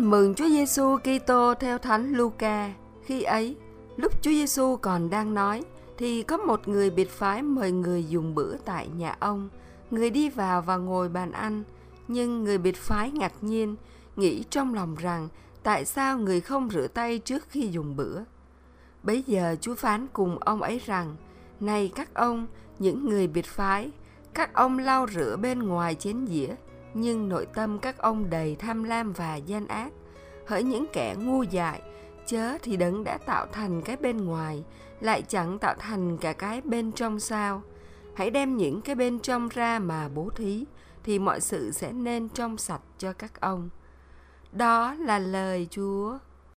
Tin mừng Chúa Giêsu Kitô theo Thánh Luca. Khi ấy, lúc Chúa Giêsu còn đang nói, thì có một người biệt phái mời người dùng bữa tại nhà ông. Người đi vào và ngồi bàn ăn, nhưng người biệt phái ngạc nhiên, nghĩ trong lòng rằng tại sao người không rửa tay trước khi dùng bữa. Bấy giờ Chúa phán cùng ông ấy rằng: Này các ông, những người biệt phái, các ông lau rửa bên ngoài chén dĩa, nhưng nội tâm các ông đầy tham lam và gian ác. Hỡi những kẻ ngu dại, chớ thì Đấng đã tạo thành cái bên ngoài, lại chẳng tạo thành cả cái bên trong sao? Hãy đem những cái bên trong ra mà bố thí, thì mọi sự sẽ nên trong sạch cho các ông. Đó là lời Chúa.